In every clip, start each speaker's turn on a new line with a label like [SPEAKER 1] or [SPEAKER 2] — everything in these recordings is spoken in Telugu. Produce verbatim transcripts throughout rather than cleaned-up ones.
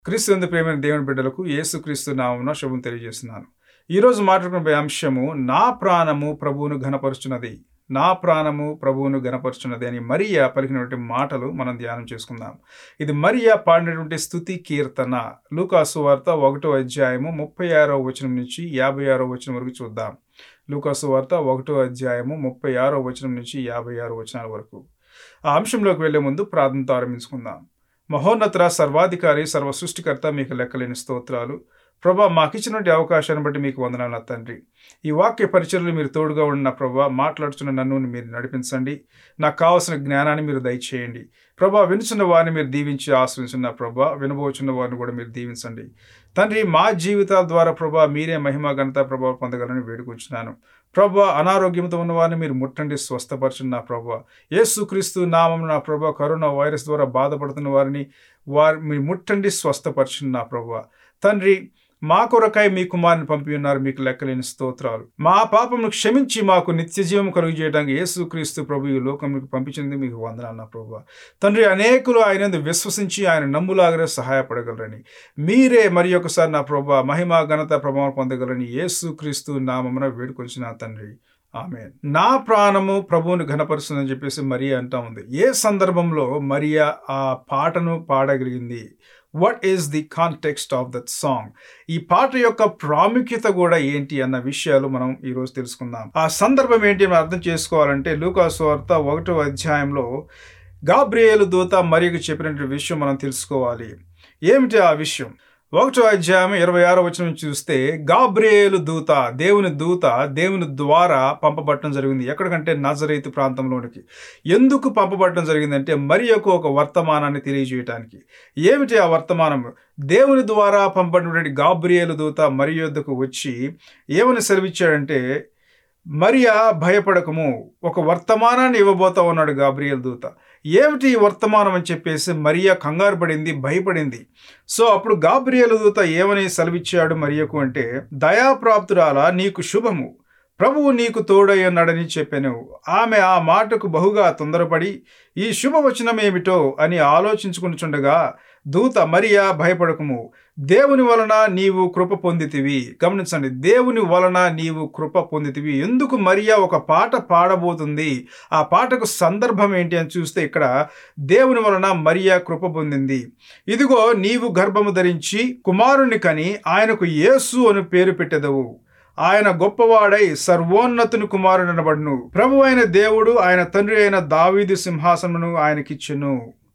[SPEAKER 1] క్రీస్తునందు ప్రియమైన దేవుని బిడ్డలకు యేసుక్రీస్తు నామమున శుభం తెలియజేస్తున్నాను. ఈరోజు మాట్లాడుకునే అంశము నా ప్రాణము ప్రభువును ఘనపరుచున్నది. నా ప్రాణము ప్రభువును ఘనపరుచున్నది అని మరియా పలికినటువంటి మాటలు మనం ధ్యానం చేసుకుందాం. ఇది మరియా పాడినటువంటి స్తుతి కీర్తన. లూకాసు వార్త ఒకటో అధ్యాయము ముప్పై ఆరో వచనం నుంచి యాభై ఆరో వచనం వరకు చూద్దాం. లూకాసు వార్త ఒకటో అధ్యాయము ముప్పై ఆరో వచనం నుంచి యాభై ఆరో వచనాల వరకు. ఆ అంశంలోకి వెళ్లే ముందు ప్రార్థనతో ఆరంభించుకుందాం. మహోన్నత సర్వాధికారి సర్వ సృష్టికర్త మీకు లెక్కలేని స్తోత్రాలు ప్రభా, మాకిచ్చినటువంటి అవకాశాన్ని బట్టి మీకు వందనాలు తండ్రి. ఈ వాక్య పరిచర్లు మీరు తోడుగా ఉన్న ప్రభా, మాట్లాడుతున్న నన్ను మీరు నడిపించండి. నాకు కావాల్సిన జ్ఞానాన్ని మీరు దయచేయండి ప్రభా. వినుచున్న వారిని మీరు దీవించి ఆశ్రయించున్న ప్రభా, వినబోచున్న వారిని కూడా మీరు దీవించండి తండ్రి. మా జీవితాల ద్వారా ప్రభా మీరే మహిమ ఘనత ప్రభావం పొందగలని వేడుకొంచున్నాను ప్రభా. అనారోగ్యంతో ఉన్న వారిని మీరు ముట్టండి, స్వస్థపరచున్న ప్రభా. యేసుక్రీస్తు నామం నా ప్రభా, కరోనా వైరస్ ద్వారా బాధపడుతున్న వారిని వారి మీరు ముట్టండి, స్వస్థపరచున్న ప్రభా. తండ్రి, మా కొరకై మీ కుమారుని పంపి ఉన్నారు, మీకు లెక్కలేని స్తోత్రాలు. మా పాపమును క్షమించి మాకు నిత్య జీవం కలుగు చేయడానికి యేసుక్రీస్తు ప్రభు ఈ లోకంలోకి పంపించింది మీకు వందనాలు ప్రభు. తండ్రి, అనేకులు ఆయన విశ్వసించి ఆయన నమ్ములాగా సహాయపడగలరని మీరే మరి ఒకసారి నా ప్రభు మహిమ ఘనత ప్రభావం పొందగలరని యేసుక్రీస్తు నామమున వేడుకొంచిన తండ్రి, ఆమేన్. నా ప్రాణము ప్రభువుని ఘనపరుస్తుందని చెప్పేసి మరియా అంటా ఉంది. ఏ సందర్భంలో మరియా ఆ పాటను పాడగలిగింది? What is the context of that song? ఈ పాట యొక్క ప్రాముఖ్యత కూడా ఏంటి అన్న విషయాలు మనం ఈరోజు తెలుసుకుందాం. ఆ సందర్భం ఏంటి మనం అర్థం చేసుకోవాలంటే లూకాసు వార్త ఒకటో అధ్యాయంలో గాబ్రియేలు దూత మరియకు చెప్పినటువంటి విషయం మనం తెలుసుకోవాలి. ఏమిటి ఆ విషయం? ఒకటో అధ్యాయం ఇరవై ఆరో వచనం చూస్తే గాబ్రియేలు దూత, దేవుని దూత దేవుని ద్వారా పంపబడటం జరిగింది. ఎక్కడికంటే నజరేతు ప్రాంతంలోనికి. ఎందుకు పంపబడటం జరిగిందంటే మరియకు ఒక వర్తమానాన్ని తెలియజేయటానికి. ఏమిటి ఆ వర్తమానం? దేవుని ద్వారా పంపబడినటువంటి గాబ్రియేలు దూత మరి యొద్దకు వచ్చి ఏమని సెలవిచ్చాడంటే, మరియా భయపడకము, ఒక వర్తమానాన్ని ఇవ్వబోతా ఉన్నాడు గాబ్రియేలు దూత. ఏమిటి ఈ వర్తమానం అని చెప్పేసి మరియా కంగారు పడింది, భయపడింది. సో అప్పుడు గాబ్రియేలు దూత ఏమని సెలవిచ్చాడు మరియకు అంటే, దయాప్రాప్తురాలా నీకు శుభము, ప్రభువు నీకు తోడై ఉన్నాడని చెప్పాను. ఆమె ఆ మాటకు బహుగా తొందరపడి ఈ శుభవచనం ఏమిటో అని ఆలోచించుకుంటుండగా దూత, మరియా భయపడకము, దేవుని వలన నీవు కృప పొందితివి. గమనించండి, దేవుని వలన నీవు కృప పొందితివి. ఎందుకు మరియా ఒక పాట పాడబోతుంది? ఆ పాటకు సందర్భం ఏంటి అని చూస్తే ఇక్కడ దేవుని వలన మరియా కృప పొందింది. ఇదిగో నీవు గర్భము ధరించి కుమారుని కని ఆయనకు యేసు అని పేరు పెట్టెదవు. ఆయన గొప్పవాడై సర్వోన్నతుని కుమారుడు అనబడును. ప్రభు అయిన దేవుడు ఆయన తండ్రి అయిన దావీదు సింహాసనమును ఆయనకిచ్చెను.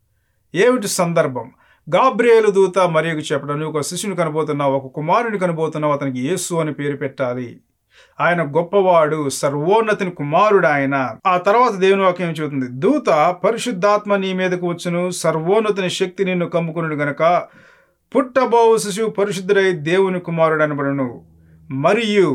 [SPEAKER 1] ఏమిటి సందర్భం? గాబ్రియేలు దూత మరియకు చెప్పడం, నువ్వు ఒక శిశువుని కనబోతున్నావు, ఒక కుమారుని కనబోతున్నావు, అతనికి యేసు అని పేరు పెట్టాలి. ఆయన గొప్పవాడు, సర్వోన్నతుని కుమారుడు ఆయన. ఆ తర్వాత దేవుని వాక్యం చెబుతుంది, దూత పరిశుద్ధాత్మ నీ మీదకు వచ్చును, సర్వోన్నతుని శక్తి నిన్ను కమ్ముకునుడు గనక పుట్టబోవు శిశువు పరిశుద్ధుడై దేవుని కుమారుడు అనబడును. మరియు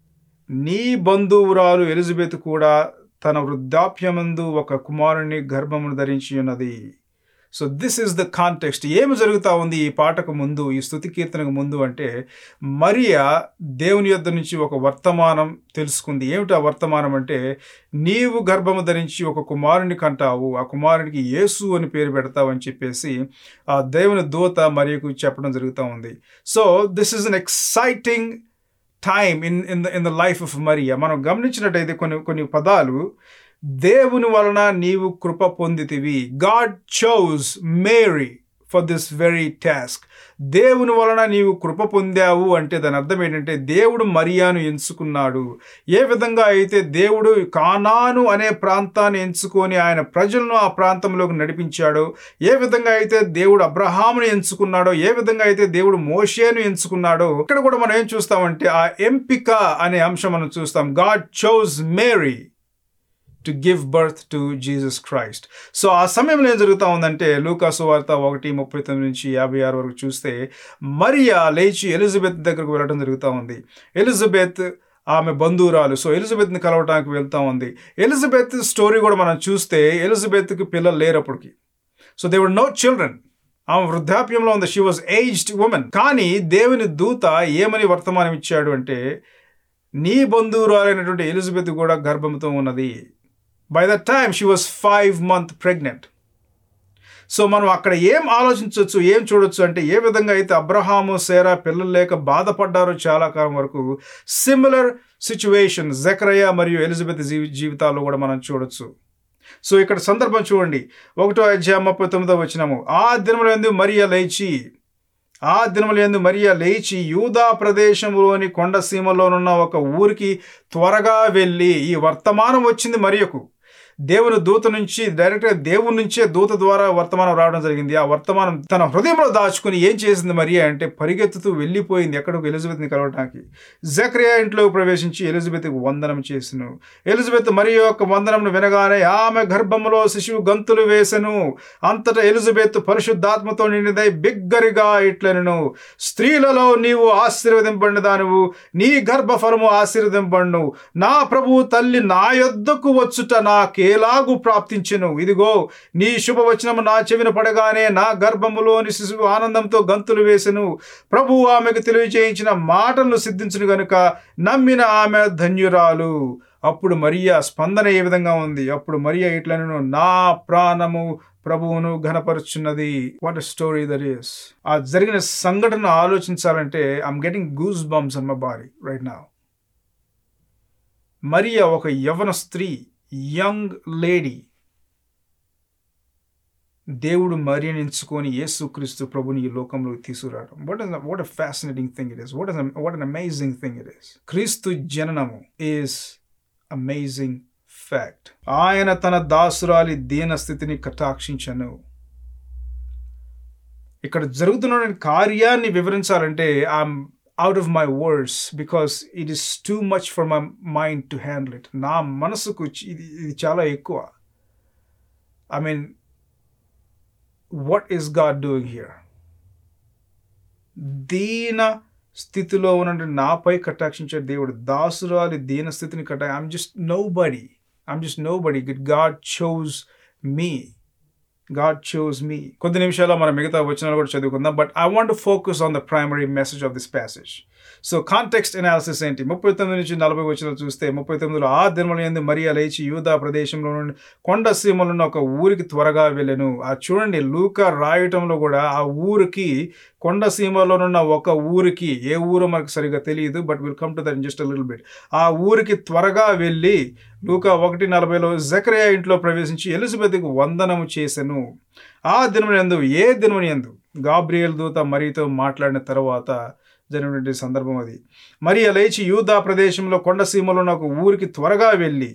[SPEAKER 1] నీ బంధువురాలు ఎలిజబెత్ కూడా తన వృద్ధాప్యమందు ఒక కుమారుని గర్భమును ధరించి ఉన్నది. So this is the context. ఏమి జరుగుతూ ఉంది ఈ పాటకు ముందు, ఈ స్తుతి కీర్తనకు ముందు అంటే, మరియా దేవుని యొద్ద నుంచి ఒక వర్తమానం తెలుసుకుంది. ఏమిటి ఆ వర్తమానం అంటే, నీవు గర్భము ధరించి ఒక కుమారుని కంటావు, ఆ కుమారునికి యేసు అని పేరు పెడతావు అని చెప్పేసి ఆ దేవుని దూత మరియకు చెప్పడం జరుగుతూ ఉంది. So this is an exciting time in in the in the life of Maria. మనం గమనించినట్టయితే కొన్ని కొన్ని పదాలు, దేవుని వలన నీవు కృప పొందితివి. God chose Mary for this very task. దేవుని వలన నీవు కృప పొందావు అంటే దాని అర్థం ఏంటంటే, దేవుడు మరియాను ఎంచుకున్నాడు. ఏ విధంగా అయితే దేవుడు కానాను అనే ప్రాంతాన్ని ఎంచుకొని ఆయన ప్రజలను ఆ ప్రాంతంలోకి నడిపించాడో, ఏ విధంగా అయితే దేవుడు అబ్రహామును ఎంచుకున్నాడో, ఏ విధంగా అయితే దేవుడు మోషేను ఎంచుకున్నాడో, ఇక్కడ కూడా మనం ఏం చూస్తామంటే ఆ ఎంపిక అనే అంశం మనం చూస్తాం. God chose Mary to give birth to Jesus Christ. So ఆ సమయంలో ఏం జరుగుతూ ఉందంటే, లూకాసు వార్త ఒకటి ముప్పై తొమ్మిది నుంచి యాభై ఆరు వరకు చూస్తే మరియా లేచి ఎలిజబెత్ దగ్గరకు వెళ్ళడం జరుగుతూ ఉంది. ఎలిజబెత్ ఆమె బంధువురాలు. సో ఎలిజబెత్ని కలవటానికి వెళ్తూ ఉంది. ఎలిజబెత్ స్టోరీ కూడా మనం చూస్తే ఎలిజబెత్కి పిల్లలు లేరు అప్పటికి. So they were no children. ఆమె వృద్ధాప్యంలో ఉంది. She was aged women. కానీ దేవుని దూత ఏమని వర్తమానం ఇచ్చాడు అంటే, నీ బంధువురాలైనటువంటి ఎలిజబెత్ కూడా గర్భంతో ఉన్నది. By that time, she was five months pregnant. So మనం అక్కడ ఏం ఆలోచించవచ్చు, ఏం చూడొచ్చు అంటే ఏ విధంగా అయితే అబ్రహాము సేరా పిల్లలు లేక బాధపడ్డారో చాలా కాలం వరకు, సిమిలర్ సిచ్యువేషన్ జకరియా మరియు ఎలిజబెత్ జీవి జీవితాల్లో కూడా మనం చూడొచ్చు. సో ఇక్కడ సందర్భం చూడండి, ఒకటో అధ్యాయం ముప్పై తొమ్మిదో వచనము. ఆ దినములందు మరియ లేచి ఆ దినములందు మరియ లేచి యూదా ప్రదేశంలోని కొండ సీమలోనున్న ఒక ఊరికి త్వరగా వెళ్ళి, ఈ వర్తమానం వచ్చింది మరియకు. దేవుని దూత నుంచి డైరెక్ట్గా దేవుని నుంచే దూత ద్వారా వర్తమానం రావడం జరిగింది. ఆ వర్తమానం తన హృదయంలో దాచుకుని ఏం చేసింది మరియ అంటే పరిగెత్తుతూ వెళ్ళిపోయింది ఎక్కడికి, ఎలిజబెత్ని కలవడానికి. జకరియా ఇంట్లో ప్రవేశించి ఎలిజబెత్కి వందనం చేసెను. ఎలిజబెత్ మరియ యొక్క వందనమును వినగానే ఆమె గర్భములో శిశువు గంతులు వేసెను. అంతటా ఎలిజబెత్ పరిశుద్ధాత్మతో నిండిదై బిగ్గరిగా ఇట్లనెను, స్త్రీలలో నీవు ఆశీర్వదింపబడిన దానివు, నీ గర్భఫలము ఆశీర్వదింపబడును. నా ప్రభువు తల్లి నా యొద్దకు వచ్చుట నాకేలాగు ప్రాప్తించెను. ఇదిగో నీ శుభవచనము నా చెవిన పడగానే నా గర్భములోని శిశువు ఆనందంతో గంతులు వేసెను. ప్రభువు ఆమెకు తెలియజేయించిన మాటలను సిద్ధించును గనుక నమ్మిన ఆమె ధన్యురాలు. అప్పుడు మరియా స్పందన ఏ విధంగా ఉంది? అప్పుడు మరియా ఇట్లనెను, నా ప్రాణము ప్రభువును ఘనపరుచున్నది. What a story that is. ఆ జరిగిన సంఘటన ఆలోచించాలంటే I'm getting goose bumps on my body right now. Maria ఒక యవన స్త్రీ, యంగ్ లేడీ, దేవుడు మరియని ఎంచుకొని యేసుక్రీస్తు ప్రభుని ఈ లోకంలోకి తీసుకురావడం. What is what a fascinating thing it is. What is what an amazing thing it is. క్రీస్తు జననము ఈస్ అమేజింగ్ ఫ్యాక్ట్. ఆయన తన దాసురాలి దీన స్థితిని కటాక్షించను. ఇక్కడ జరుగుతున్న కార్యాన్ని వివరించాలంటే I'm out of my words because it is too much for my mind to handle it. నా మనసుకు ఇది ఇది చాలా ఎక్కువ. I mean, what is God doing here? దీన స్థితిలో ఉన్న నాపై కటాక్షించే దేవుడు, దాసురాలి దీన స్థితిని కటా I'm just nobody. I'm just nobody. God chose me. God chose me. కొద్ది నిమిషాల్లో మనం మిగతా వచనాలు కూడా చదువుకుందాం. But I want to focus on the primary message of this passage. So context analysis ఏంటి? ముప్పై తొమ్మిది నుంచి నలభై వచనాలు చూస్తే, ముప్పై తొమ్మిదిలో ఆ దినములందు మరియ లేచి యూదా ప్రదేశంలో నుండి కొండ సీమలో ఉన్న ఒక ఊరికి త్వరగా వెళ్ళెను. ఆ చూడండి, లూకా రాయటంలో కూడా ఆ ఊరికి, కొండ సీమలోనున్న ఒక ఊరికి, ఏ ఊరో మనకు సరిగ్గా తెలియదు, but will come to that in just a little bit. ఆ ఊరికి త్వరగా వెళ్ళి లూకా ఒకటి నలభైలో జకరియా ఇంట్లో ప్రవేశించి ఎలిజబెత్కు వందనము చేసెను. ఆ దినమునందు, ఏ దినమునందు గాబ్రియల్ దూత మరియతో మాట్లాడిన తర్వాత జరిగినటువంటి సందర్భం అది. మరియ లేచి యూదా ప్రదేశంలో కొండ సీమలో ఉన్న ఒక ఊరికి త్వరగా వెళ్ళి,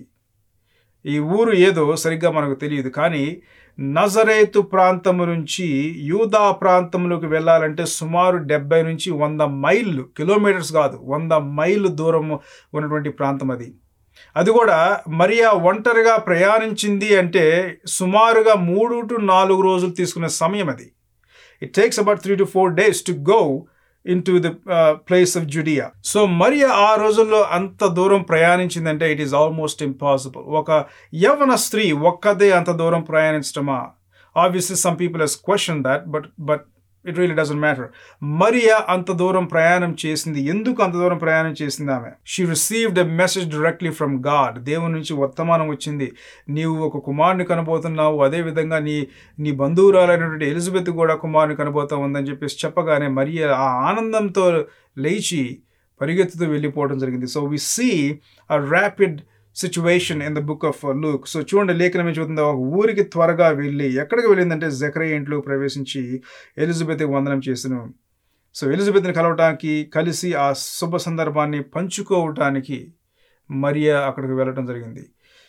[SPEAKER 1] ఈ ఊరు ఏదో సరిగ్గా మనకు తెలియదు, కానీ నజరేతు ప్రాంతము నుంచి యూదా ప్రాంతంలోకి వెళ్ళాలంటే సుమారు డెబ్బై నుంచి వంద మైళ్ళు, కిలోమీటర్స్ కాదు, వంద మైళ్ళు దూరం ఉన్నటువంటి ప్రాంతం అది. అది కూడా మరియా ఒంటరిగా ప్రయాణించింది అంటే సుమారుగా మూడు టు నాలుగు రోజులు తీసుకునే సమయం అది. It takes about three to four days to go in to the place of Judea. So Maria ఆ రోజుల్లో అంత దూరం ప్రయాణించిందంటే ఇట్ ఈస్ ఆల్మోస్ట్ ఇంపాసిబుల్. ఒక యవన స్త్రీ ఒక్కదే అంత దూరం ప్రయాణించడమా? Obviously some people has question that, but but it really doesn't matter. Maria అంత దూరం ప్రయాణం చేసింది. ఎందుకు అంత దూరం ప్రయాణం చేసింది ఆమె? She received a message directly from God. దేవుని నుంచి వర్తమానం వచ్చింది, నీవు ఒక కుమారుని కనబోతున్నావు, అదేవిధంగా నీ నీ బంధువురాలైనటువంటి ఎలిజబెత్ కూడా కుమారుని కనబోతా ఉందని చెప్పేసి చెప్పగానే మరియా ఆ ఆనందంతో లేచి పరిగెత్తుతూ వెళ్ళిపోవడం జరిగింది. So we see a rapid situation in the book of Luke. So చూడండి, లేఖనం ఏం చూస్తుందో, ఒక ఊరికి త్వరగా వెళ్ళి, ఎక్కడికి వెళ్ళిందంటే జకరియా ఇంట్లో ప్రవేశించి ఎలిజబెత్కి వందనం చేసెను. సో ఎలిజబెత్ని కలవటానికి, కలిసి ఆ శుభ సందర్భాన్ని పంచుకోవటానికి మరియా అక్కడికి వెళ్ళటం జరిగింది.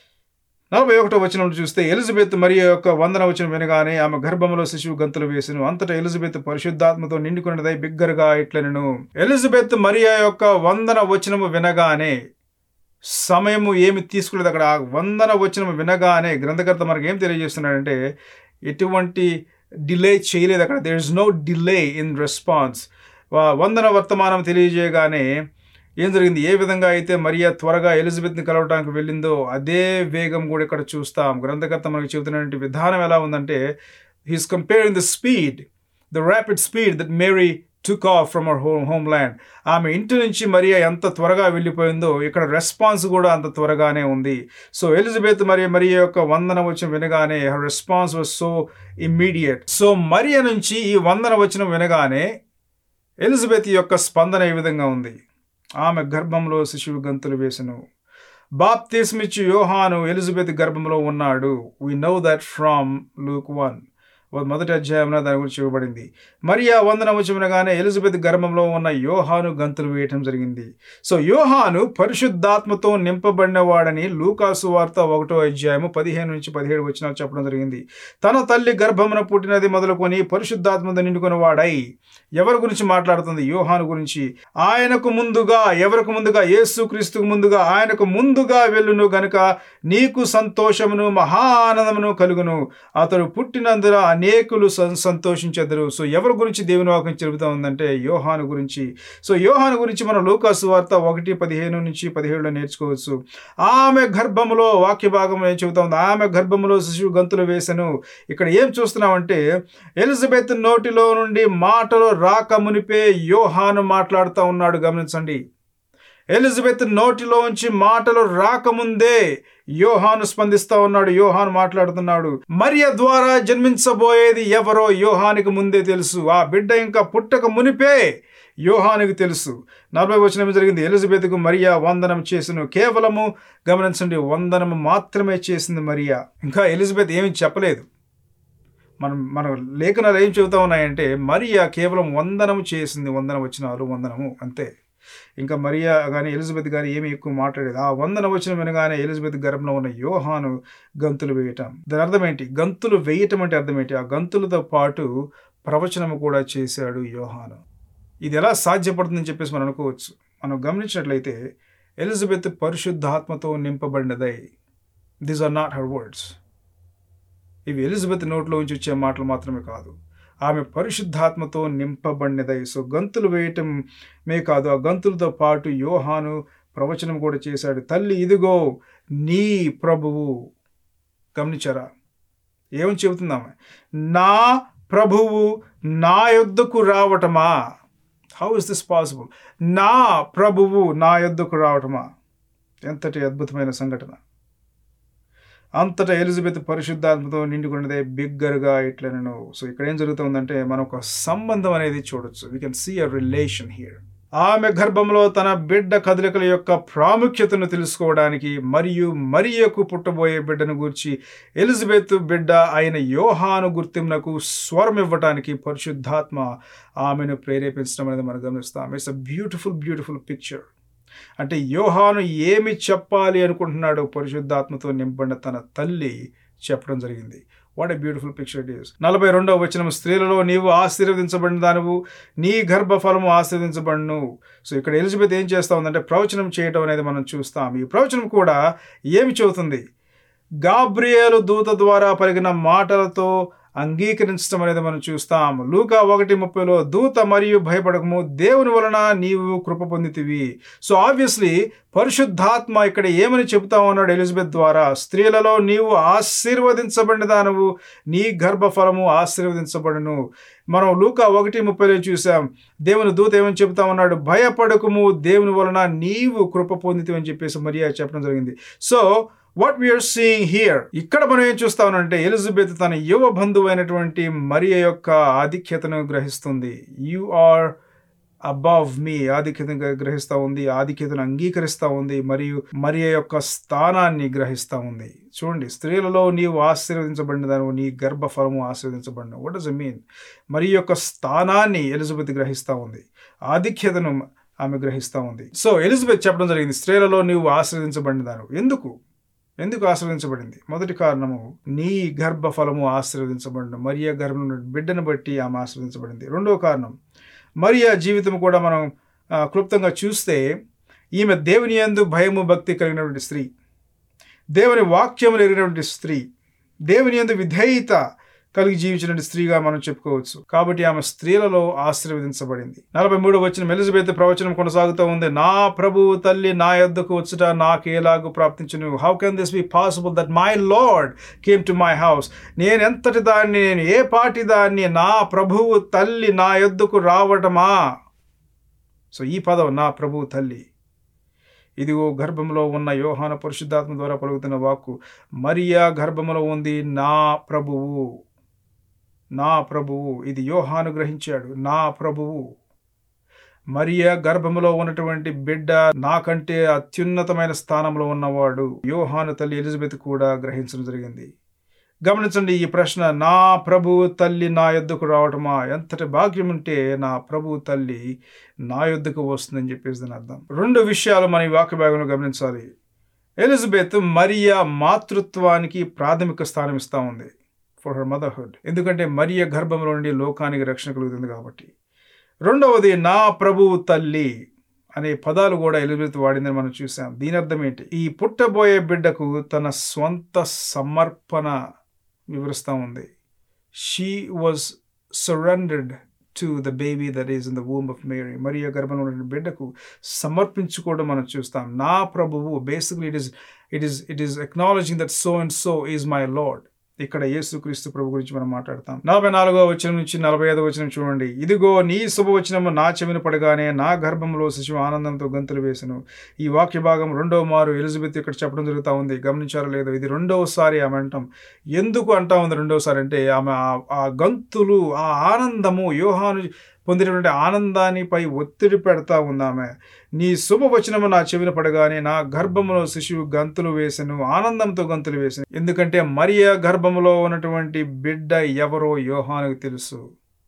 [SPEAKER 1] నలభై ఒకటో వచనం చూస్తే, ఎలిజబెత్ మరియా యొక్క వందన వచనం వినగానే ఆమె గర్భంలో శిశువు గంతులు వేసెను. అంతటా ఎలిజబెత్ పరిశుద్ధాత్మతో నిండుకున్నదై బిగ్గరగా ఇట్లనెను. ఎలిజబెత్ మరియా యొక్క వందన వచనము వినగానే, సమయము ఏమి తీసుకోలేదు అక్కడ, ఆ వందన వచనము వినగానే గ్రంథకర్త మనకి ఏం తెలియజేస్తున్నాడంటే ఎటువంటి డిలే చేయలేదు అక్కడ. There is no delay in response. వందన వర్తమానం తెలియజేయగానే ఏం జరిగింది? ఏ విధంగా అయితే మరియా త్వరగా ఎలిజబెత్ని కలవడానికి వెళ్ళిందో అదే వేగం కూడా ఇక్కడ చూస్తాం. గ్రంథకర్త మనకు చెబుతున్నటువంటి విధానం ఎలా ఉందంటే, he's comparing the speed, the rapid speed that Mary took off from her home homeland. ఆమె ఇంటి నుంచి మరియా ఎంత త్వరగా వెళ్ళిపోయిందో ఇక్కడ రెస్పాన్స్ కూడా అంత త్వరగానే ఉంది. సో ఎలిజబెత్ మరి మరియా యొక్క వందన వచనం వినగానే her response was so immediate. So మరియా నుంచి ఈ వందన వచనం వినగానే ఎలిజబెత్ యొక్క స్పందన ఏ విధంగా ఉంది? ఆమె గర్భంలో శిశువు గంతులు వేసెను. బాప్తిస్మిచ్చు యోహాను ఎలిజబెత్ గర్భంలో ఉన్నాడు. We know that from Luke one. మొదటి అధ్యాయంలో దాని గురించి ఇవ్వబడింది. మరియా వందన వచనగానే ఎలిజబెత్ గర్భంలో ఉన్న యోహాను గంతులు వేయటం జరిగింది. సో యోహాను పరిశుద్ధాత్మతో నింపబడిన వాడని లూకాసు వార్త ఒకటో అధ్యాయము పదిహేను నుంచి పదిహేడు వచనాలు చెప్పడం జరిగింది. తన తల్లి గర్భమున పుట్టినది మొదలుకొని పరిశుద్ధాత్మతో నిండుకున్న వాడై. ఎవరి గురించి మాట్లాడుతుంది? యోహాను గురించి. ఆయనకు ముందుగా, ఎవరికి ముందుగా? యేసు క్రీస్తుకు ముందుగా, ఆయనకు ముందుగా వెళ్ళును గనుక నీకు సంతోషమును మహా ఆనందమును కలుగును. అతడు పుట్టినందున అనేకులు సంతోషించెదరు. సో ఎవరి గురించి దేవుని వాక్యం చెబుతా ఉందంటే యోహాను గురించి. సో యోహాను గురించి మనం లూకాసు వార్త ఒకటి పదిహేను నుంచి పదిహేడులో నేర్చుకోవచ్చు. ఆమె గర్భములో, వాక్య భాగంలో ఏం చెబుతా ఉంది? ఆమె గర్భములో శిశువు గంతులు వేసెను. ఇక్కడ ఏం చూస్తున్నామంటే ఎలిజబెత్ నోటిలో నుండి మాటలు రాక మునిపే యోహాను మాట్లాడుతూ ఉన్నాడు. గమనించండి, ఎలిజబెత్ నోటిలోంచి మాటలు రాకముందే యోహాను స్పందిస్తా ఉన్నాడు. యోహాను మాట్లాడుతున్నాడు. మరియ ద్వారా జన్మించబోయేది ఎవరో యోహానికి ముందే తెలుసు. ఆ బిడ్డ ఇంకా పుట్టక మునిపే యోహానికి తెలుసు. నలభై వచనం జరిగింది. ఎలిజబెత్కు మరియా వందనం చేసిను. కేవలము గమనించండి, వందనము మాత్రమే చేసింది మరియా. ఇంకా ఎలిజబెత్ ఏమి చెప్పలేదు. మనం మన లేఖనాలు ఏం చెబుతా ఉన్నాయంటే మరియా కేవలం వందనము చేసింది. వందనం వచనాలు, వందనము అంతే. ఇంకా మరియా కానీ ఎలిజబెత్ కానీ ఏమి ఎక్కువ మాట్లాడేది. ఆ వందన వచనం వినగానే ఎలిజబెత్ గర్భంలో ఉన్న యోహాను గంతులు వేయటం. దాని అర్థం ఏంటి? గంతులు వేయటం అంటే అర్థం ఏంటి? ఆ గంతులతో పాటు ప్రవచనము కూడా చేశాడు యోహాను. ఇది ఎలా సాధ్యపడుతుందని చెప్పేసి మనం అనుకోవచ్చు. మనం గమనించినట్లయితే ఎలిజబెత్ పరిశుద్ధాత్మతో నింపబడినదై. These are not her words. ఇవి ఎలిజబెత్ నోట్లో నుంచి వచ్చే మాటలు మాత్రమే కాదు. ఆమె పరిశుద్ధాత్మతో నింపబడినదై. సో గంతులు వేయటమే కాదు, ఆ గంతులతో పాటు యోహాను ప్రవచనం కూడా చేశాడు. తల్లి, ఇదిగో నీ ప్రభువు. గమనించారా ఏమని చెబుతుందామె? నా ప్రభువు నా యొద్దకు రావటమా? How is this possible? నా ప్రభువు నా యొద్దకు రావటమా? ఎంతటి అద్భుతమైన సంఘటన. అంతటా ఎలిజబెత్ పరిశుద్ధాత్మతో నిండుకున్నదే బిగ్గరగా ఇట్లనను. సో ఇక్కడ ఏం జరుగుతుందంటే మనం ఒక సంబంధం అనేది చూడొచ్చు. We can see a relation here. ఆమె గర్భంలో తన బిడ్డ కదలికల యొక్క ప్రాముఖ్యతను తెలుసుకోవడానికి మరియు మరియకు పుట్టబోయే బిడ్డను గురించి ఎలిజబెత్ బిడ్డ అయిన యోహాను గుర్తింపునకు స్వరం ఇవ్వడానికి పరిశుద్ధాత్మ ఆమెను ప్రేరేపించడం అనేది మనం గమనిస్తాం. It's a beautiful beautiful picture. అంటే యోహాను ఏమి చెప్పాలి అనుకుంటున్నాడో పరిశుద్ధాత్మతో నింపబడిన తన తల్లి చెప్పడం జరిగింది. What a beautiful picture it is. నలభై రెండవ వచనం, స్త్రీలలో నీవు ఆశీర్వదించబడిన దానివు, నీ గర్భఫలము ఆశీర్వదించబడును. సో ఇక్కడ ఎలిజబెత్ ఏం చేస్తా ఉందంటే ప్రవచనం చేయటం అనేది మనం చూస్తాం. ఈ ప్రవచనం కూడా ఏమి చెబుతుంది? గాబ్రియేలు దూత ద్వారా పలికిన మాటలతో అంగీకరించడం అనేది మనం చూస్తాం. లూకా ఒకటి ముప్పైలో దూత మరియు భయపడకము, దేవుని వలన నీవు కృప పొందితివి. సో ఆబ్వియస్లీ పరిశుద్ధాత్మ ఇక్కడ ఏమని చెబుతా ఉన్నాడు ఎలిజబెత్ ద్వారా? స్త్రీలలో నీవు ఆశీర్వదించబడిన దానవు, నీ గర్భఫలము ఆశీర్వదించబడును. మనం లూకా ఒకటి ముప్పైలో చూసాం. దేవుని దూత ఏమని చెబుతా ఉన్నాడు? భయపడకము, దేవుని వలన నీవు కృప పొందితివి అని చెప్పేసి మరియా చెప్పడం జరిగింది. So what we're seeing here, ఇక్కడ మనం ఏం చూస్తా ఉన్నామంటే ఎలిజబెత్ తన యువ బంధువు అయినటువంటి మరియ యొక్క ఆధిక్యతను గ్రహిస్తుంది. యు ఆర్ అబవ్ మీ, ఆధిక్యతను గ్రహిస్తూ ఉంది, ఆధిక్యతను అంగీకరిస్తూ ఉంది, మరియు మరియ యొక్క స్థానాన్ని గ్రహిస్తూ ఉంది. చూడండి, స్త్రీలలో నీవు ఆశీర్వదించబడినదాను, నీ గర్భఫలము ఆశీర్వదించబడిన. What does it mean? మరియ యొక్క స్థానాన్ని ఎలిజబెత్ గ్రహిస్తూ ఉంది, ఆధిక్యతను ఆమె గ్రహిస్తూ ఉంది. సో ఎలిజబెత్ చెప్పడం జరిగింది, స్త్రీలలో నీవు ఆశీర్వదించబడినదాను. ఎందుకు ఎందుకు ఆశీర్వదించబడింది? మొదటి కారణము, నీ గర్భఫలము ఆశీర్వదించబడిన. మరియ గర్భంలో బిడ్డను బట్టి ఆమె ఆశీర్వదించబడింది. రెండవ కారణం, మరియ జీవితం కూడా మనం క్లుప్తంగా చూస్తే ఈమె దేవుని యందు భయము భక్తి కలిగినటువంటి స్త్రీ, దేవుని వాక్యములు ఎరిగినటువంటి స్త్రీ, దేవుని యందు విధేయత కలిగి జీవించిన స్త్రీగా మనం చెప్పుకోవచ్చు. కాబట్టి ఆమె స్త్రీలలో ఆశీర్వదించబడింది. నలభై మూడవ వచనం ఎలిజబెత్ ప్రవచనం కొనసాగుతూ ఉంది. నా ప్రభువు తల్లి నా యొద్దకు వచ్చుట నాకేలాగు ప్రాప్తించును. How can this be possible that my Lord came to my house. నేను ఎంతటి దాన్ని, నేను ఏ పాటి దాన్ని, నా ప్రభువు తల్లి నా యొద్దకు రావటమా. సో ఈ పదం నా ప్రభువు తల్లి, ఇదిగో గర్భంలో ఉన్న యోహాను పరిశుద్ధాత్మ ద్వారా పలుకుతున్న వాక్కు. మరియా గర్భంలో ఉంది నా ప్రభువు, నా ప్రభువు. ఇది యోహాను గ్రహించాడు. నా ప్రభువు. మరియా గర్భంలో ఉన్నటువంటి బిడ్డ నాకంటే అత్యున్నతమైన స్థానంలో ఉన్నవాడు. యోహాను తల్లి ఎలిజబెత్ కూడా గ్రహించడం జరిగింది. గమనించండి ఈ ప్రశ్న, నా ప్రభువు తల్లి నా యొద్దకు రావటమా. ఎంతటి భాగ్యం ఉంటే నా ప్రభువు తల్లి నా యొద్దకు వస్తుందని చెప్పేసి దాని అర్థం. రెండు విషయాలు మన ఈ వాక్య భాగంలో గమనించాలి. ఎలిజబెత్ మరియా మాతృత్వానికి ప్రాథమిక స్థానం ఇస్తూ ఉంది, ఫర్ హర్ మదర్హుడ్. ఎందుకంటే మరియా గర్భంలో నుండి లోకానికి రక్షణ కలుగుతుంది కాబట్టి. రెండవది నా ప్రభువు తల్లి అనే పదాలు కూడా ఎలిజబెత్ వాడిందని మనం చూసాం. దీని అర్థం ఏంటి? ఈ పుట్టబోయే బిడ్డకు తన స్వంత సమర్పణ వివరిస్తూ ఉంది. She was surrendered to the baby that is in the womb of Mary. మరియా గర్భంలో ఉన్న బిడ్డకు సమర్పించుకోవడం మనం చూస్తాం. నా ప్రభువు, basically it is it is it is acknowledging that so and so is my Lord. ఇక్కడ యేసుక్రీస్తు ప్రభు గురించి మనం మాట్లాడతాం. నలభై నాలుగో వచనం నుంచి నలభై ఐదో వచనం చూడండి. ఇదిగో నీ శుభవచనము నా చెవిన పడగానే నా గర్భంలో శిశువు ఆనందంతో గంతులు వేసెను. ఈ వాక్య భాగం రెండవ మారు ఎలిజబెత్ ఇక్కడ చెప్పడం జరుగుతూ ఉంది. గమనించారో లేదో, ఇది రెండవసారి ఆమె అంటాం. ఎందుకు అంటా ఉంది రెండవసారి అంటే, ఆమె ఆ గంతులు, ఆ ఆనందము, యోహాను పొందినటువంటి ఆనందానిపై ఒత్తిడి పెడతా ఉందామె. నీ శుభవచనము నా చెవిన పడగానే నా గర్భములో శిశువు గంతులు వేసెను, ఆనందంతో గంతులు వేసెను. ఎందుకంటే మరియా గర్భములో ఉన్నటువంటి బిడ్డ ఎవరో యోహానుకు తెలుసు.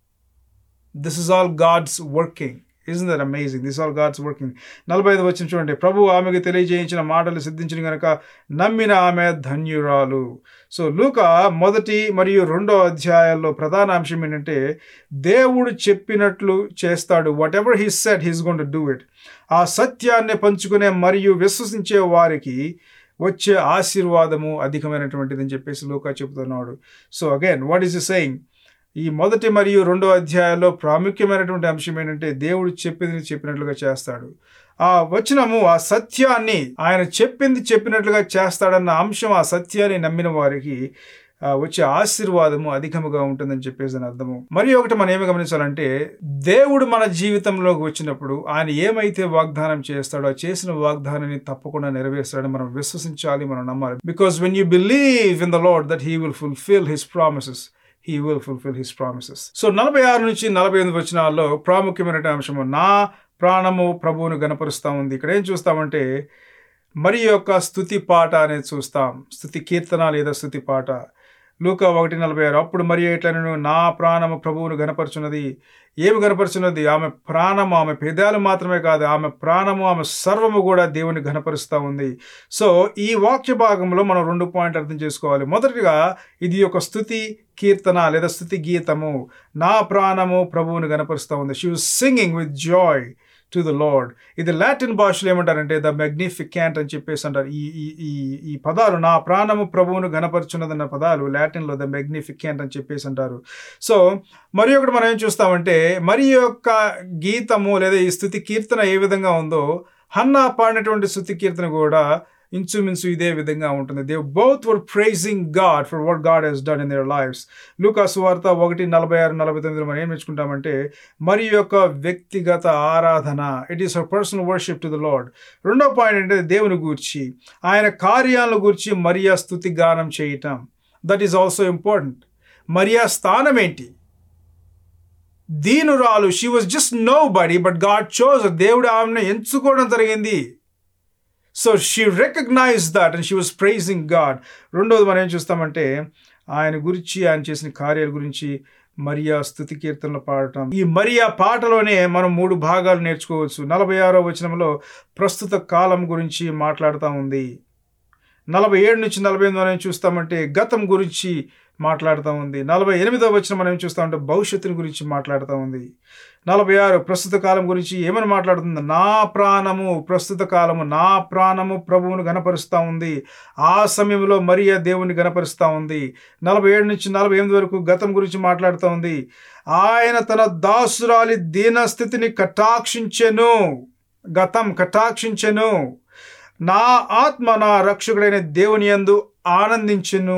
[SPEAKER 1] This is all God's working. Isn't that amazing? This is all God's working. నలభై ఐదు వచనం చూడండి. ప్రభు ఆమెకు తెలియజేయించిన మాటలు సిద్ధించిన గనక నమ్మిన ఆమె ధన్యురాలు. సో లూకా మొదటి మరియు రెండో అధ్యాయాల్లో ప్రధాన అంశం ఏంటంటే, దేవుడు చెప్పినట్లు చేస్తాడు. Whatever he said he's going to do it. ఆ సత్యాన్ని పంచుకునే మరియు విశ్వసించే వారికి వచ్చే ఆశీర్వాదము అధికమైనటువంటిది అని చెప్పేసి లూకా చెబుతున్నాడు. So again what is he saying? ఈ మొదటి మరియు రెండో అధ్యాయాల్లో ప్రాముఖ్యమైనటువంటి అంశం ఏంటంటే, దేవుడు చెప్పింది చెప్పినట్లుగా చేస్తాడు. ఆ వచనము ఆ సత్యాన్ని, ఆయన చెప్పింది చెప్పినట్లుగా చేస్తాడన్న అంశం, ఆ సత్యాన్ని నమ్మిన వారికి వచ్చే ఆశీర్వాదము అధికముగా ఉంటుందని చెప్పేసి అని అర్థము. మరి ఒకటి మనం ఏమి గమనించాలంటే, దేవుడు మన జీవితంలోకి వచ్చినప్పుడు ఆయన ఏమైతే వాగ్దానం చేస్తాడో ఆ చేసిన వాగ్దానాన్ని తప్పకుండా నెరవేర్స్తాడని మనం విశ్వసించాలి, మనం నమ్మాలి. Because when you believe in the Lord that he will fulfill his promises, he will fulfill his promises. So నలభై ఆరు నుంచి నలభై ఎనిమిది వచనాల్లో ప్రాముఖ్యమైన అంశము నా ప్రాణము ప్రభువును గణపరుస్తూ ఉంది. ఇక్కడ ఏం చూస్తామంటే, మరి యొక్క స్తుతి పాట అనేది చూస్తాం. స్తుతి కీర్తన లేదా స్తుతి పాట. లూకా ఒకటి నలభై ఆరు. అప్పుడు మరి ఎట్లనను, నా ప్రాణము ప్రభువును గణపరుచున్నది. ఏమి గణపరుచున్నది? ఆమె ప్రాణము, ఆమె పెదాలు మాత్రమే కాదు, ఆమె ప్రాణము, ఆమె సర్వము కూడా దేవుని గణపరుస్తూ ఉంది. సో ఈ వాక్య భాగంలో మనం రెండు పాయింట్ అర్థం చేసుకోవాలి. మొదటిగా ఇది ఒక స్తుతి కీర్తన లేదా స్తుతి గీతము. నా ప్రాణము ప్రభువును గణపరుస్తూ ఉంది. She was singing with joy to the Lord. ఇది లాటిన్ భాషలో ఏమంటారంటే ద మ్యాగ్నిఫికెంట్ అని చెప్పేసి అంటారు. ఈ ఈ ఈ పదాలు, నా ప్రాణము ప్రభువును గణపరుచున్నదన్న పదాలు లాటిన్లో ద మ్యాగ్నిఫికెంట్ అని చెప్పేసి అంటారు. సో మరి ఒకటి మనం ఏం చూస్తామంటే, మరి యొక్క గీతము లేదా ఈ స్తుతి కీర్తన ఏ విధంగా ఉందో, హన్నా పాడినటువంటి స్తుతి కీర్తన కూడా ఇంచుమించు ఇదే విధంగా ఉంటుంది. They both were praising God for what God has done in their lives. లూకా సువార్త ఒకటి నలభై ఆరు నలభై తొమ్మిదిలో మనం ఏం నేర్చుకుంటామంటే, మరి యొక్క వ్యక్తిగత ఆరాధన, it is her personal worship to the Lord. రెండో పాయింట్ అంటే దేవుని గూర్చి, ఆయన కార్యాలను గూర్చి మరియా స్తుతి గానం చేయటం. That is also important. మరియా స్థానం ఏంటి? దీనురాలు. She was just nobody but God chose. దేవుడు ఆమెను ఎంచుకోవడం జరిగింది. So she recognized that and she was praising God. రెండోది మనం ఏం చూస్తామంటే, ఆయన గురించి, ఆయన చేసిన కార్యాల గురించి మరియా స్తుతి కీర్తనలు పాడటం. ఈ మరియా పాటలోనే మనం మూడు భాగాలు నేర్చుకోవచ్చు. నలభై ఆరో వచనంలో ప్రస్తుత కాలం గురించి మాట్లాడుతూ ఉంది. నలభై ఏడు నుంచి నలభై ఎనిమిది మనం చూస్తామంటే గతం గురించి మాట్లాడుతూ ఉంది. నలభై ఎనిమిదవ వచనం మనం ఏం చూస్తూ ఉంటే భవిష్యత్తుని గురించి మాట్లాడుతూ ఉంది. నలభై ఆరు ప్రస్తుత కాలం గురించి ఏమని మాట్లాడుతుంది? నా ప్రాణము, ప్రస్తుత కాలము, నా ప్రాణము ప్రభువును గణపరుస్తూ ఉంది. ఆ సమయంలో మరియా దేవుని గణపరుస్తూ ఉంది. నలభై ఏడు నుంచి నలభై ఎనిమిది వరకు గతం గురించి మాట్లాడుతూ ఉంది. ఆయన తన దాసురాలి దీన స్థితిని కటాక్షించెను. గతం కటాక్షించెను. నా ఆత్మ నా రక్షకుడైన దేవుని యందు ఆనందించెను.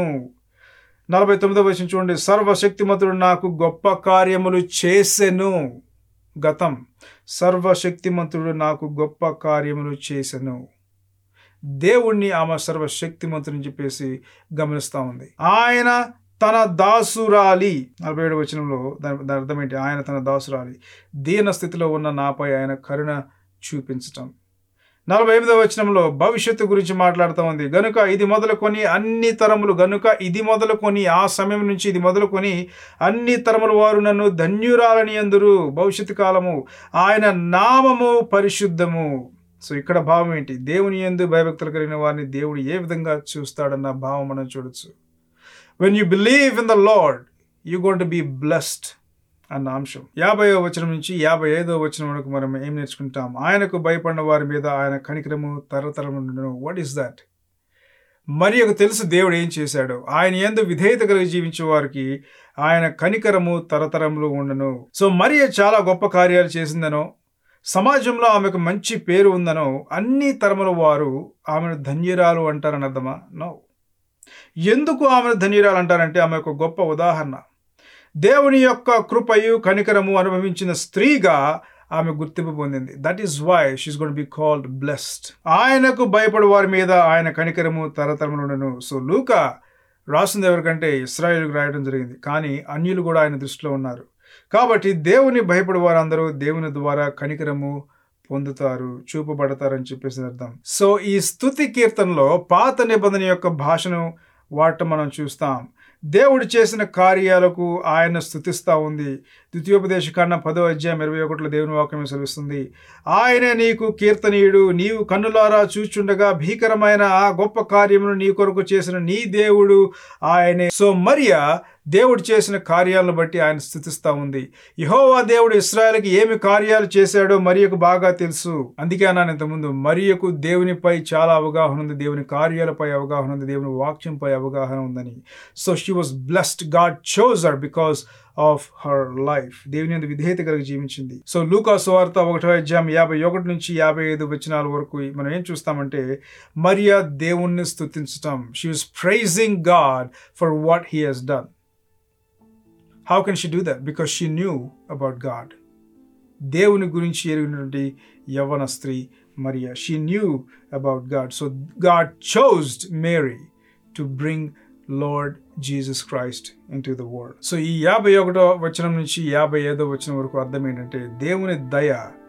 [SPEAKER 1] నలభై తొమ్మిదవ వచనం చూడండి. సర్వశక్తిమంతుడు నాకు గొప్ప కార్యములు చేసెను. గతం సర్వశక్తిమంతుడు నాకు గొప్ప కార్యములు చేసెను. దేవుణ్ణి ఆమె సర్వశక్తిమంతుడని చెప్పేసి గమనిస్తూ ఉంది. ఆయన తన దాసురాలి, నలభై ఏడు వచనంలో దాని దాని అర్థం ఏంటి? ఆయన తన దాసురాలి, దీన స్థితిలో ఉన్న నాపై ఆయన కరుణ చూపించటం. నలభై ఎనిమిదవ వచనంలో భవిష్యత్తు గురించి మాట్లాడుతూ ఉంది. గనుక ఇది మొదలుకొని అన్ని తరములు, గనుక ఇది మొదలుకొని ఆ సమయం నుంచి ఇది మొదలుకొని అన్ని తరముల వారు నన్ను ధన్యురాలని అందురు. భవిష్యత్తు కాలము, ఆయన నామము పరిశుద్ధము. సో ఇక్కడ భావం ఏంటి? దేవుని యందు భయభక్తులు కలిగిన వారిని దేవుడు ఏ విధంగా చూస్తాడన్న భావం మనం చూడొచ్చు. When you believe in the Lord you going to be blessed అన్న అంశం. యాభైవ వచనం నుంచి యాభై ఐదవ వచనం వరకు మనం ఏం నేర్చుకుంటాం? ఆయనకు భయపడిన వారి మీద ఆయన కనికరము తరతరము నుండును. What is that? మరియకు తెలుసు దేవుడు ఏం చేశాడు. ఆయన యందు విధేయత కలిగి జీవించే వారికి ఆయన కనికరము తరతరములు ఉండును. సో మరియ చాలా గొప్ప కార్యాలు చేసిందనో, సమాజంలో ఆమెకు మంచి పేరు ఉందనో అన్ని తరముల వారు ఆమెను ధన్యురాలు అంటారని అర్థమా? నో. ఎందుకు ఆమెను ధన్యురాలు అంటారంటే ఆమె ఒక గొప్ప ఉదాహరణ. దేవుని యొక్క కృపయు కనికరము అనుభవించిన స్త్రీగా ఆమె గుర్తింపు పొందింది. That is why she's going to be called blessed. ఆయనకు భయపడే వారి మీద ఆయన కనికరము తరతరములుండును. సో లూకా రాసింది ఎవరికంటే ఇశ్రాయేలుకు రాయడం జరిగింది, కానీ అన్యులు కూడా ఆయన దృష్టిలో ఉన్నారు. కాబట్టి దేవుని భయపడే వారందరూ దేవుని ద్వారా కనికరము పొందుతారు, చూపబడతారని చెప్పేసి అర్థం. సో ఈ స్తుతి కీర్తనలో పాత నిబంధన యొక్క భాషను వాడటం మనం చూస్తాం. దేవుడు చేసిన కార్యాలకు ఆయన స్తుతిస్తూ ఉంది. ద్వితీయోపదేశ కాండం పదో అధ్యాయం ఇరవై ఒకటిలో దేవుని వాక్యం సెలవిస్తుంది. ఆయనే నీకు కీర్తనీయుడు, నీవు కన్నులారా చూచుండగా భీకరమైన ఆ గొప్ప కార్యమును నీ కొరకు చేసిన నీ దేవుడు ఆయనే. సో మరియా దేవుడు చేసిన కార్యాలను బట్టి ఆయన స్తుతిస్తూ ఉంది. యెహోవా దేవుడు ఇశ్రాయేలుకి ఏమి కార్యాలు చేశాడో మరియకు బాగా తెలుసు. అందుకే అన్నాను ఇంతకుముందు, మరియకు దేవునిపై చాలా అవగాహన ఉంది, దేవుని కార్యాలపై అవగాహన ఉంది, దేవుని వాక్యంపై అవగాహన ఉందని. So she was blessed. God chose her because of her life. దేవుని యందు విధేయత కలిగి జీవించింది. సో లూకా సువార్త ఒకటో అధ్యాయం యాభై ఒకటి నుంచి యాభై ఐదు వచనాల వరకు మనం ఏం చూస్తామంటే మరియా దేవుణ్ణి స్తుతించటం. She was praising God for what he has done. How can she do that? Because she knew about God. దేవుని గురించి ఎరిగినటువంటి యవ్వన స్త్రీ Mariya. She knew about God. So God chose Mary to bring Lord Jesus Christ into the world. So ఈ యాభై ఒకటో వచనం నుంచి యాభై ఐదో వచనం వరకు అర్థం ఏంటంటే దేవుని దయ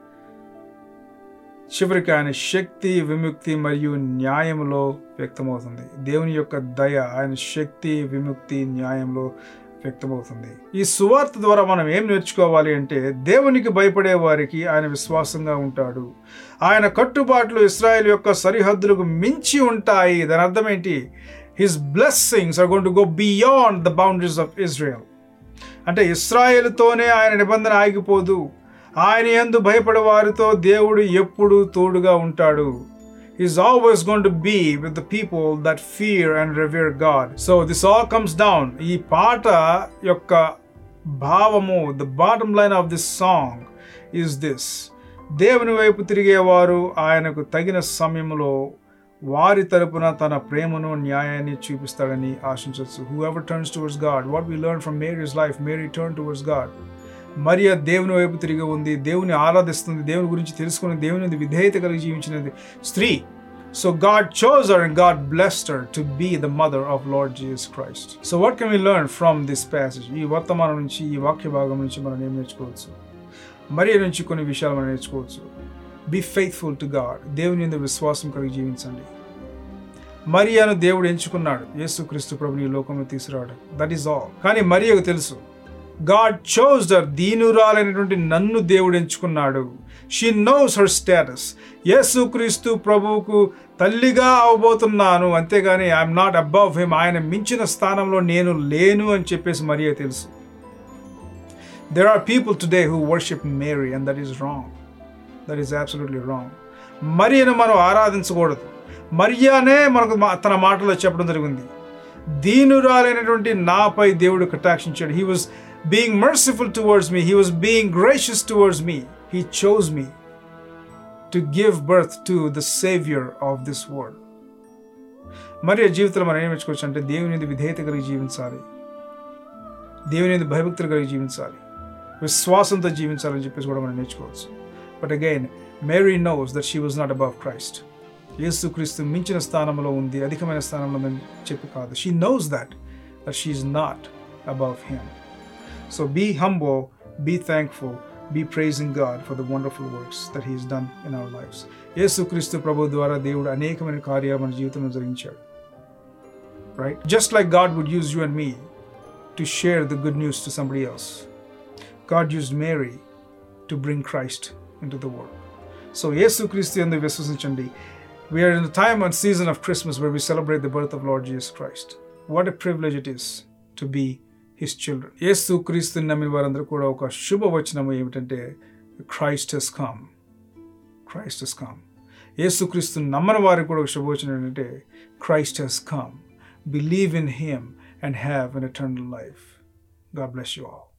[SPEAKER 1] చివరికి ఆయన శక్తి, విముక్తి మరియు న్యాయంలో వ్యక్తమవుతుంది. దేవుని యొక్క దయ ఆయన శక్తి, విముక్తి, న్యాయంలో వ్యక్తమవుతుంది. ఈ సువార్త ద్వారా మనం ఏం నేర్చుకోవాలి అంటే దేవునికి భయపడే వారికి ఆయన విశ్వాసంగా ఉంటాడు. ఆయన కట్టుబాట్లు ఇశ్రాయేల్ యొక్క సరిహద్దులకు మించి ఉంటాయి. దాని అర్థం ఏంటి? His blessings are going to go beyond the boundaries of Israel. అంటే ఇశ్రాయేలుతోనే ఆయన నిబంధన ఆగిపోదు. ఆయన యందు భయపడే వారితో దేవుడు ఎప్పుడు తోడుగా ఉంటాడు. He's always going to be with the people that fear and revere God. So this all comes down. ఈ పాట యొక్క భావము, the bottom line of this song is this. దేవుని వైపు తిరిగేవారు ఆయనకు తగిన సమయంలో వారి తరపున తన ప్రేమను, న్యాయాన్ని చూపిస్తాడని ఆశించవచ్చు. Whoever turns towards God. What we learn from Mary's life, Mary turned towards God. Mariya దేవుని వైపు తిరిగి ఉంది, దేవుని ఆరాధిస్తుంది, దేవుని గురించి తెలుసుకుని దేవుని విధేయత కలిగి జీవించినది స్త్రీ. So God chose her and God blessed her to be the mother of Lord Jesus Christ. So what can we learn from this passage? ఈ వర్తమానం నుంచి, ఈ వాక్య భాగం నుంచి మనం ఏం నేర్చుకోవచ్చు? మరియా నుంచి కొన్ని విషయాలు మనం నేర్చుకోవచ్చు. Be faithful to God. దేవుని యందు విశ్వాసం కలిగి జీవించండి. మరియాను దేవుడు ఎంచుకున్నాడు యేసుక్రీస్తు ప్రభుని ఈ లోకంలో తీసుకురావడం. That is all. కానీ మరియకు తెలుసు గాడ్ చోజ్ హర్. దీనురాలైనటువంటి నన్ను దేవుడు ఎంచుకున్నాడు. She knows her status. యేసుక్రీస్తు ప్రభువుకు తల్లిగా అవబోతున్నాను, అంతేగాని ఐఎమ్ నాట్ అబవ్ హిమ్, ఆయన మించిన స్థానంలో నేను లేను అని చెప్పేసి మరియా తెలుసు. There are people today who worship Mary and that is wrong. That is absolutely wrong. మరియను మనం ఆరాధించకూడదు. మరియానే మనకు తన మాటలో చెప్పడం జరిగింది, దీనురాలైనటువంటి నాపై దేవుడు కటాక్షించాడు. He was being merciful towards me. He was being gracious towards me. He chose me to give birth to the Savior of this world. Mariya జీవితంలో మనం ఏం మెచ్చుకోవచ్చు అంటే దేవుని విధేయత కలిగి జీవించాలి, దేవుని భయభక్తులు కలిగి జీవించాలి, విశ్వాసంతో జీవించాలని చెప్పేసి కూడా మనం నేర్చుకోవచ్చు. But again Mary knows that she was not above Christ. యేసుక్రీస్తు మించిన స్థానంలో ఉంది, అధికమైన స్థానంలో ఉందని చెప్పి కాదు. She knows that that she is not above him. So be humble, be thankful, be praising God for the wonderful works that he is done in our lives. యేసుక్రీస్తు ప్రభు ద్వారా దేవుడు అనేకమైన కార్యాలు మన జీవితంలో జరిగించాడు. Right? Just like God would use you and me to share the good news to somebody else, God used Mary to bring Christ into the world. So Yesu Christu endu viswasinchandi. We are in a time and season of Christmas where we celebrate the birth of Lord Jesus Christ. What a privilege it is to be his children. Yesu Christu namini varandaru kuda oka shubha vachanamu emitante Christ has come. Christ has come. Yesu Christu nammani variki kuda oka shubha vachanam entante Christ has come. Believe in him and have an eternal life. God bless you all.